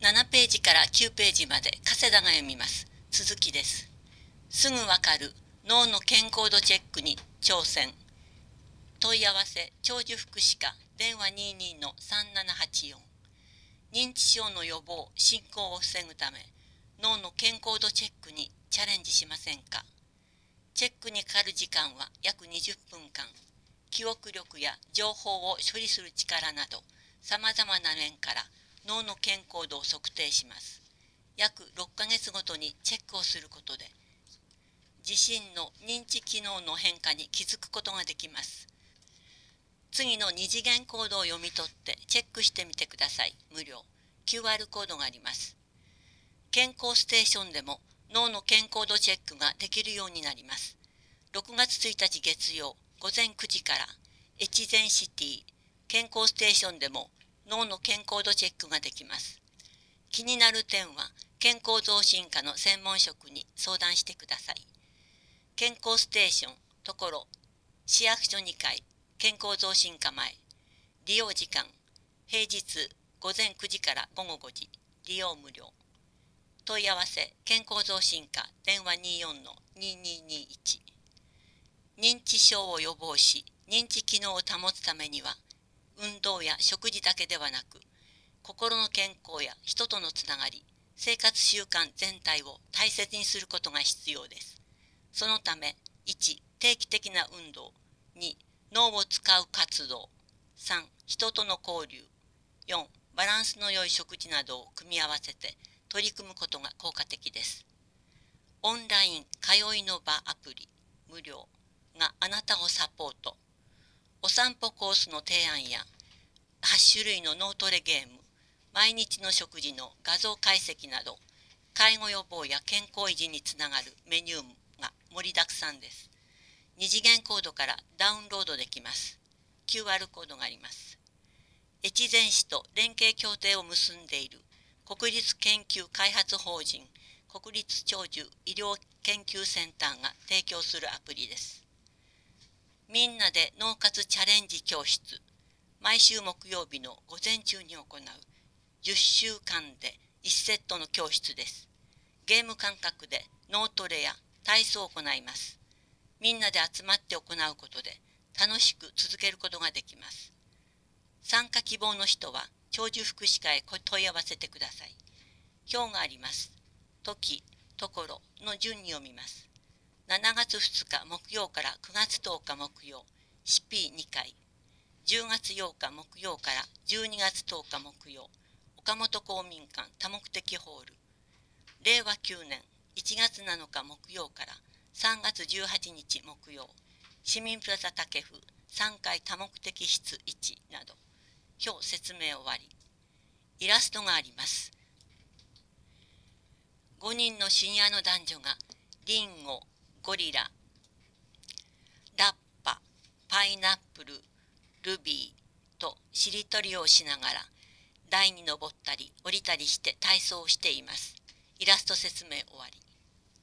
7ページから9ページまで加世田が読みます。続きです。すぐわかる脳の健康度チェックに挑戦。問い合わせ長寿福祉課電話22-3784。認知症の予防進行を防ぐため脳の健康度チェックにチャレンジしませんか。チェックにかかる時間は約20分間。記憶力や情報を処理する力などさまざまな面から脳の健康度を測定します。約6ヶ月ごとにチェックをすることで自身の認知機能の変化に気づくことができます。次の2次元コードを読み取ってチェックしてみてください。無料。QR コードがあります。健康ステーションでも脳の健康度チェックができるようになります。6月1日月曜午前9時からエチゼンシティ健康ステーションでも脳の健康度チェックができます。気になる点は健康増進課の専門職に相談してください。健康ステーションところ市役所2階健康増進課前。利用時間平日午前9時から午後5時。利用無料。問い合わせ健康増進課電話24-2221。認知症を予防し認知機能を保つためには運動や食事だけではなく心の健康や人とのつながり生活習慣全体を大切にすることが必要です。そのため1定期的な運動、2脳を使う活動、3人との交流、4バランスの良い食事などを組み合わせて取り組むことが効果的です。オンライン通いの場アプリ無料があなたをサポート。お散歩コースの提案や8種類の脳トレゲーム、毎日の食事の画像解析など介護予防や健康維持につながるメニューが盛りだくさんです。2次元コードからダウンロードできます。QR コードがあります。越前市と連携協定を結んでいる国立研究開発法人国立長寿医療研究センターが提供するアプリです。みんなで脳活チャレンジ教室。毎週木曜日の午前中に行う10週間で1セットの教室です。ゲーム感覚で脳トレや体操を行います。みんなで集まって行うことで楽しく続けることができます。参加希望の人は長寿福祉課へ問い合わせてください。表があります。時、ところの順に読みます。7月2日木曜から9月10日木曜、CP2 回。10月8日木曜から12月10日木曜、岡本公民館多目的ホール。令和9年1月7日木曜から3月18日木曜、市民プラザ竹府3階多目的室1など。表説明終わり。イラストがあります。5人のシニアの男女がリンゴ、ゴリラ、ラッパ、パイナップル、ルビーとしりとりをしながら台に登ったり降りたりして体操をしています。イラスト説明終わり。